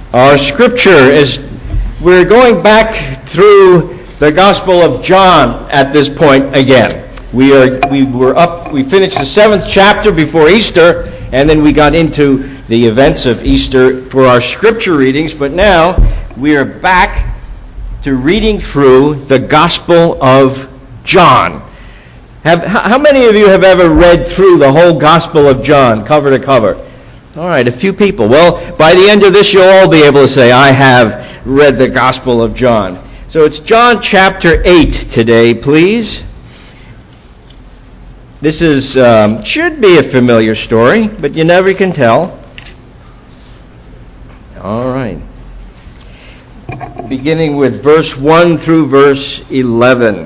Our scripture is, we're going back through the Gospel of John at this point again. We finished the 7th chapter before Easter, and then we got into the events of Easter for our scripture readings, but now we are back to reading through the Gospel of John. How many of you have ever read through the whole Gospel of John, cover to cover? All right, a few people. Well, by the end of this, you'll all be able to say, I have read the Gospel of John. So it's John chapter 8 today, please. This is should be a familiar story, but you never can tell. All right. Beginning with verse 1 through verse 11.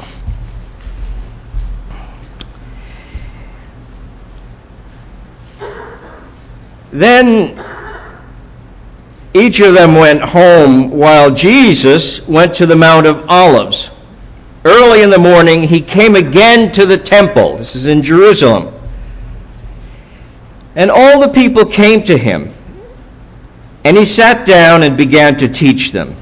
Then each of them went home while Jesus went to the Mount of Olives. Early in the morning, he came again to the temple. This is in Jerusalem. And all the people came to him. And he sat down and began to teach them.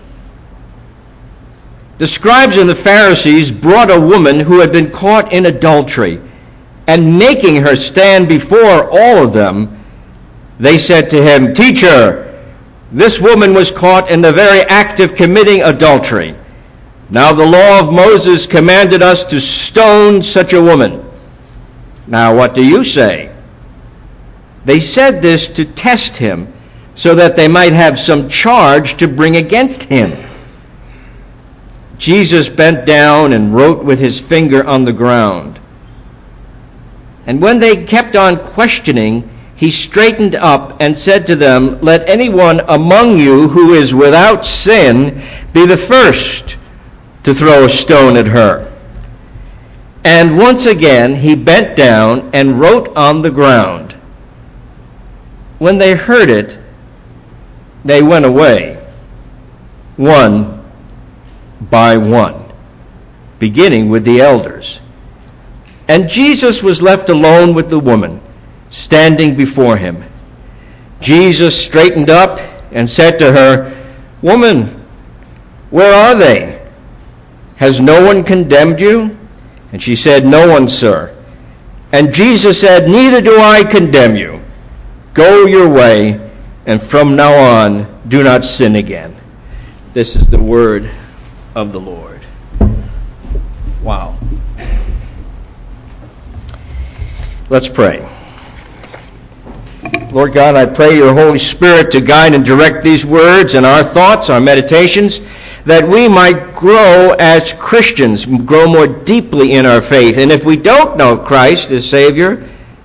The scribes and the Pharisees brought a woman who had been caught in adultery. And making her stand before all of them, they said to him, Teacher, this woman was caught in the very act of committing adultery. Now the law of Moses commanded us to stone such a woman. Now what do you say? They said this to test him, so that they might have some charge to bring against him. Jesus bent down and wrote with his finger on the ground. And when they kept on questioning, he straightened up and said to them, Let anyone among you who is without sin be the first to throw a stone at her. And once again he bent down and wrote on the ground. When they heard it, they went away, one by one, beginning with the elders. And Jesus was left alone with the woman, standing before him. Jesus straightened up and said to her, Woman, where are they? Has no one condemned you? And she said, No one, sir. And Jesus said, Neither do I condemn you. Go your way, and from now on, do not sin again. This is the word of the Lord. Wow. Let's pray. Lord God, I pray your Holy Spirit to guide and direct these words and our thoughts, our meditations, that we might grow as Christians, grow more deeply in our faith. And if we don't know Christ as Savior,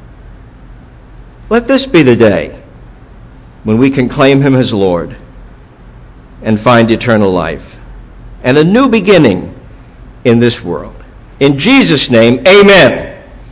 let this be the day when we can claim him as Lord and find eternal life and a new beginning in this world. In Jesus' name, amen.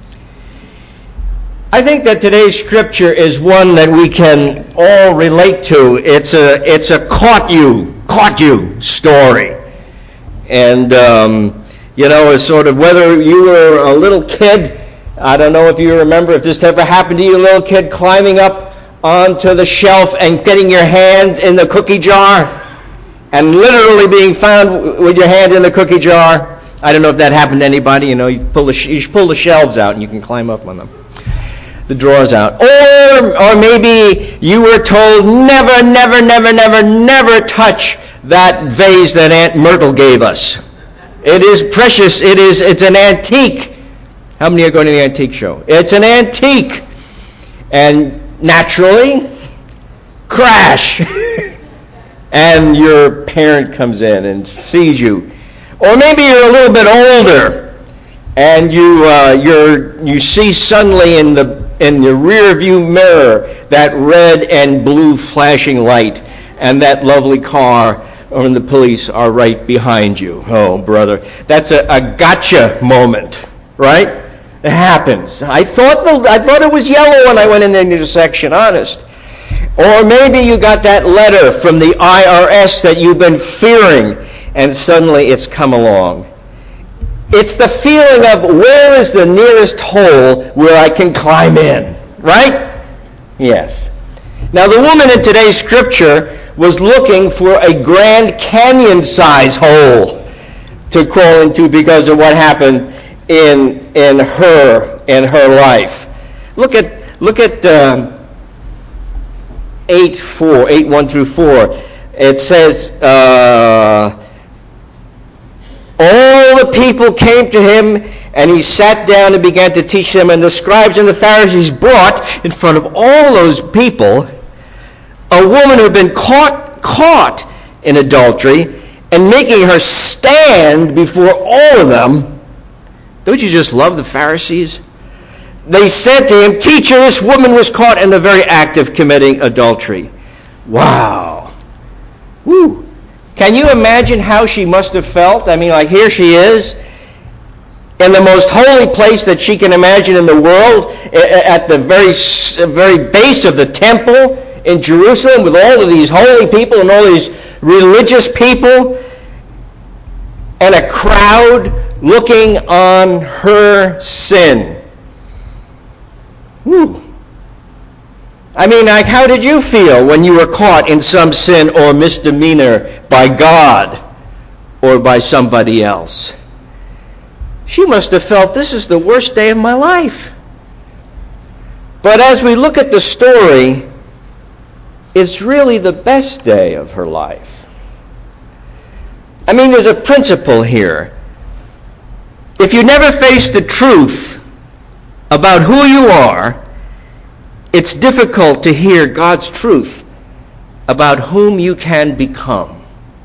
I think that today's scripture is one that we can all relate to. It's a caught you story. And, it's sort of whether you were a little kid, I don't know if you remember if this ever happened to you, a little kid climbing up onto the shelf and getting your hand in the cookie jar and literally being found with your hand in the cookie jar. I don't know if that happened to anybody. You pull the shelves out and you can climb up on them. The drawers out. Or maybe you were told never touch that vase that Aunt Myrtle gave us. It is precious. It's an antique. How many are going to the antique show? It's an antique. And naturally, crash. And your parent comes in and sees you. Or maybe you're a little bit older and you see suddenly in the rear view mirror that red and blue flashing light, and that lovely car and the police are right behind you. Oh, brother, that's a gotcha moment, right? It happens. I thought it was yellow when I went in the intersection, honest. Or maybe you got that letter from the IRS that you've been fearing, and suddenly it's come along. It's the feeling of, where is the nearest hole where I can climb in, right? Yes. Now, the woman in today's scripture was looking for a Grand Canyon-size hole to crawl into because of what happened in her life. Look at 8:1 through 4. It says, all the people came to him, and he sat down and began to teach them. And the scribes and the Pharisees brought in front of all those people a woman who had been caught in adultery, and making her stand before all of them. Don't you just love the Pharisees? They said to him, "Teacher, this woman was caught in the very act of committing adultery." Wow. Woo. Can you imagine how she must have felt? I mean, like, here she is in the most holy place that she can imagine in the world, at the very base of the temple in Jerusalem, with all of these holy people and all these religious people, and a crowd looking on her sin. Whew. I mean, like, how did you feel when you were caught in some sin or misdemeanor by God or by somebody else? She must have felt, this is the worst day of my life. But as we look at the story, it's really the best day of her life. I mean, there's a principle here. If you never face the truth about who you are, it's difficult to hear God's truth about whom you can become.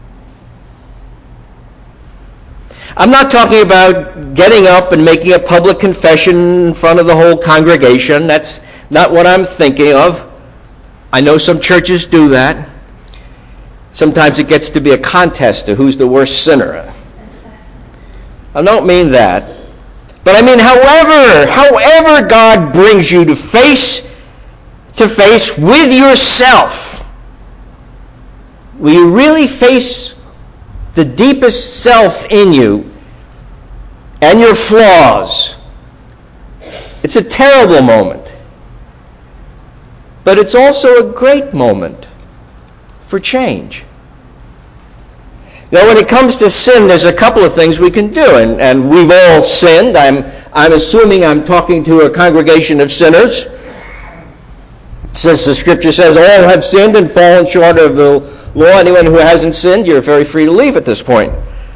I'm not talking about getting up and making a public confession in front of the whole congregation. That's not what I'm thinking of. I know some churches do that. Sometimes it gets to be a contest to who's the worst sinner. I don't mean that. But I mean, however God brings you to face with yourself, will you really face the deepest self in you and your flaws? It's a terrible moment. But it's also a great moment for change. Now, when it comes to sin, there's a couple of things we can do, and we've all sinned. I'm assuming I'm talking to a congregation of sinners, since the Scripture says all have sinned and fallen short of the law. Anyone who hasn't sinned, you're very free to leave at this point.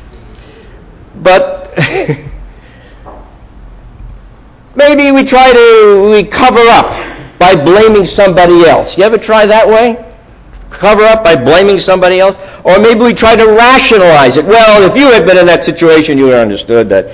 But maybe we cover up by blaming somebody else. You ever try that way? Cover up by blaming somebody else? Or maybe we try to rationalize it. Well, if you had been in that situation, you would have understood that,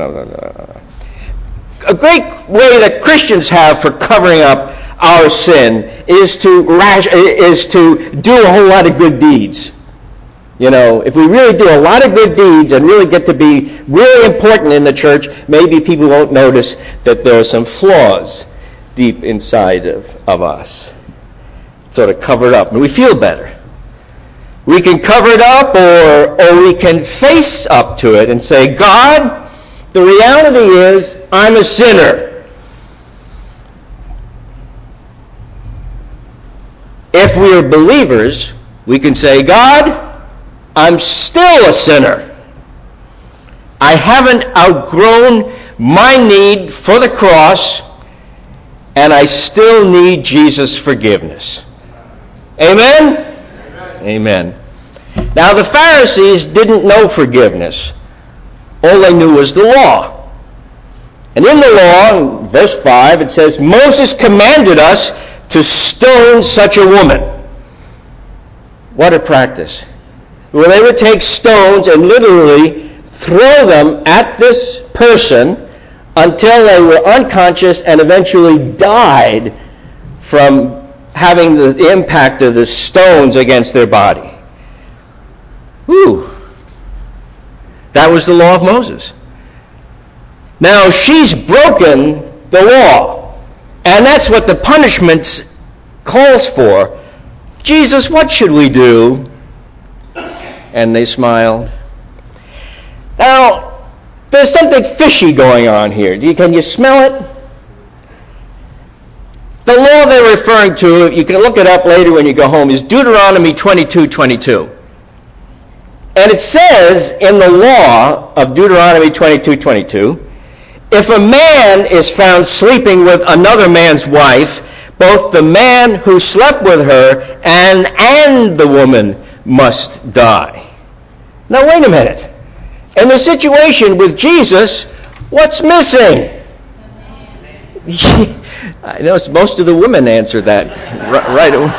A great way that Christians have for covering up our sin is to do a whole lot of good deeds. If we really do a lot of good deeds and really get to be really important in the church, maybe people won't notice that there are some flaws deep inside of us. Sort of covered up, and we feel better. We can cover it up, or we can face up to it and say, God, the reality is I'm a sinner. If we are believers, we can say, God, I'm still a sinner. I haven't outgrown my need for the cross, and I still need Jesus' forgiveness. Amen? Amen. Now, the Pharisees didn't know forgiveness. All they knew was the law. And in the law, in verse 5, it says, Moses commanded us to stone such a woman. What a practice. Well, they would take stones and literally throw them at this person until they were unconscious and eventually died from having the impact of the stones against their body. Whew. That was the law of Moses. Now, she's broken the law, and that's what the punishment calls for. Jesus, what should we do? And they smiled. Now, there's something fishy going on here. Can you smell it? The law they're referring to, you can look it up later when you go home, is Deuteronomy 22:22. And it says in the law of Deuteronomy 22:22, if a man is found sleeping with another man's wife, both the man who slept with her and the woman must die. Now wait a minute. In the situation with Jesus, what's missing? I know most of the women answered that right away.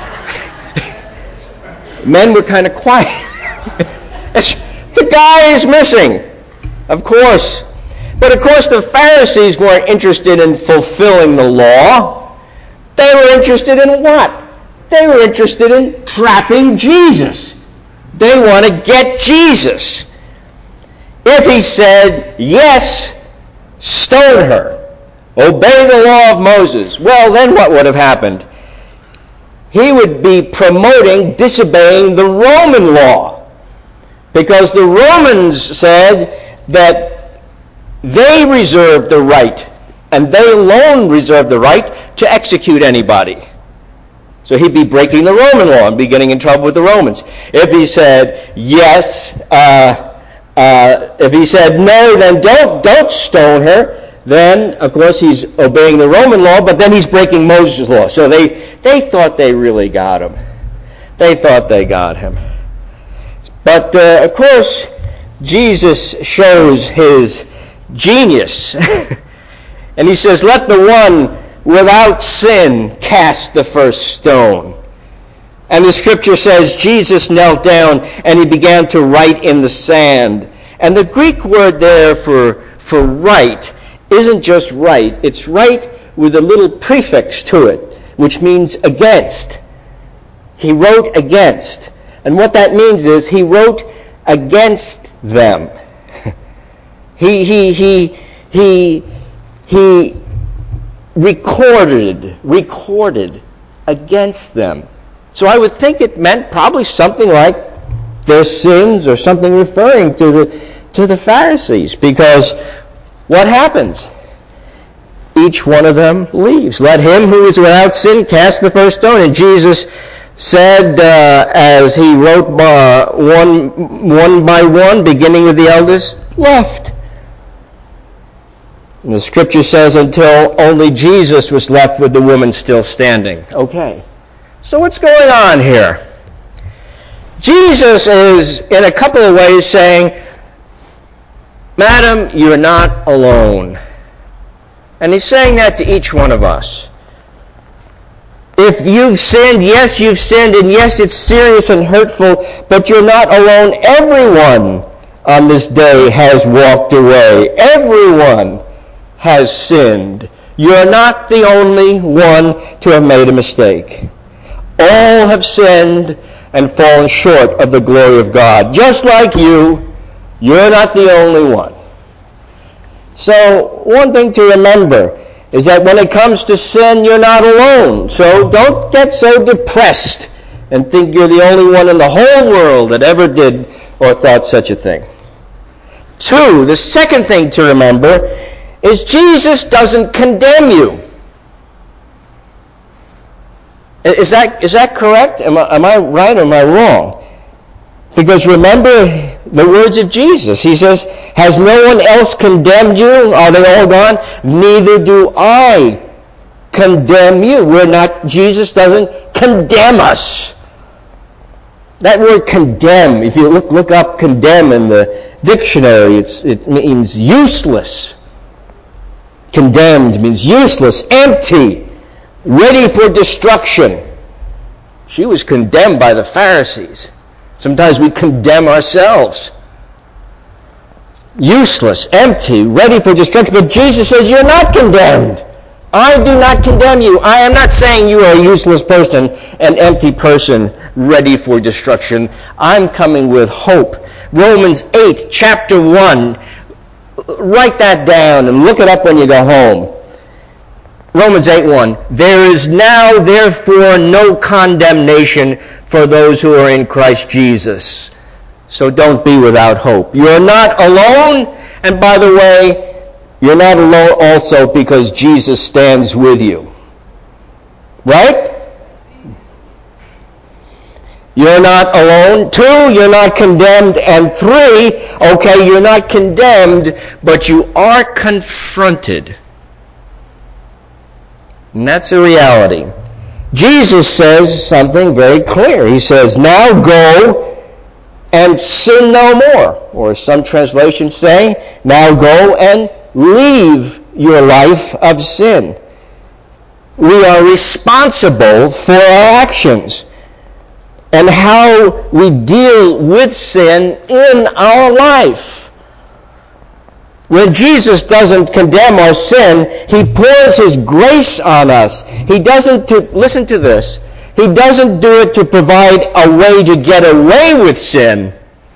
Men were kind of quiet. The guy is missing, of course. But of course the Pharisees weren't interested in fulfilling the law. They were interested in what? They were interested in trapping Jesus. They want to get Jesus. If he said, yes, stone her, obey the law of Moses, well, then what would have happened? He would be promoting disobeying the Roman law. Because the Romans said that they reserved the right, and they alone reserved the right to execute anybody. So he'd be breaking the Roman law and be getting in trouble with the Romans. If he said yes, if he said no, then don't stone her, then of course he's obeying the Roman law, but then he's breaking Moses' law. So they thought they really got him. They thought they got him. But of course, Jesus shows his genius. And he says, let the one without sin cast the first stone. And the scripture says Jesus knelt down and he began to write in the sand. And the Greek word there for write isn't just write. It's write with a little prefix to it, which means against. He wrote against. And what that means is he wrote against them. He recorded against them. So I would think it meant probably something like their sins or something referring to the Pharisees. Because what happens? Each one of them leaves. Let him who is without sin cast the first stone. And Jesus said, as he wrote one by one, beginning with the eldest, left. And the scripture says until only Jesus was left with the woman still standing. Okay. So what's going on here? Jesus is, in a couple of ways, saying, Madam, you're not alone. And he's saying that to each one of us. If you've sinned, yes, you've sinned, and yes, it's serious and hurtful, but you're not alone. Everyone on this day has walked away. Everyone has sinned. You're not the only one to have made a mistake. All have sinned and fallen short of the glory of God. Just like you're not the only one. So, one thing to remember is that when it comes to sin, you're not alone. So don't get so depressed and think you're the only one in the whole world that ever did or thought such a thing. 2, the second thing to remember is Jesus doesn't condemn you. Is that correct? Am I right or am I wrong? Because remember the words of Jesus. He says, has no one else condemned you? Are they all gone? Neither do I condemn you. Jesus doesn't condemn us. That word condemn, if you look up condemn in the dictionary, it means useless. Condemned means useless, empty, ready for destruction. She was condemned by the Pharisees. Sometimes we condemn ourselves. Useless, empty, ready for destruction. But Jesus says, you're not condemned. I do not condemn you. I am not saying you are a useless person, an empty person, ready for destruction. I'm coming with hope. Romans 8, chapter 1. Write that down and look it up when you go home. Romans 8:1. There is now, therefore, no condemnation for those who are in Christ Jesus. So don't be without hope. You're not alone, and by the way, you're not alone also because Jesus stands with you. Right? You're not alone. 2, you're not condemned. And 3, okay, you're not condemned, but you are confronted. And that's a reality. Jesus says something very clear. He says, now go and sin no more. Or some translations say, now go and leave your life of sin. We are responsible for our actions and how we deal with sin in our life. When Jesus doesn't condemn our sin, he pours his grace on us. He doesn't, listen to this, he doesn't do it to provide a way to get away with sin.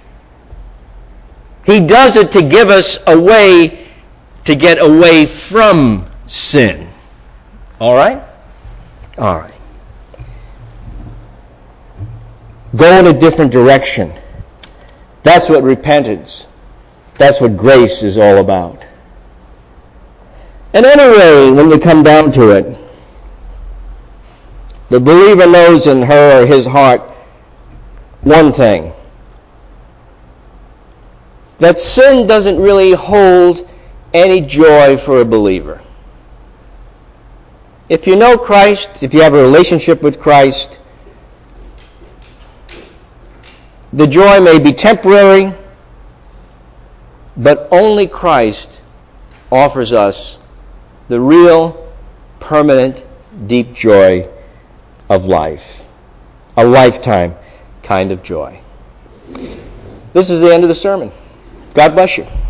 He does it to give us a way to get away from sin. All right? All right. Go in a different direction. That's what repentance, that's what grace is all about. And anyway, when you come down to it, the believer knows in her or his heart one thing, that sin doesn't really hold any joy for a believer. If you know Christ, if you have a relationship with Christ, the joy may be temporary, but only Christ offers us the real, permanent, deep joy of life. A lifetime kind of joy. This is the end of the sermon. God bless you.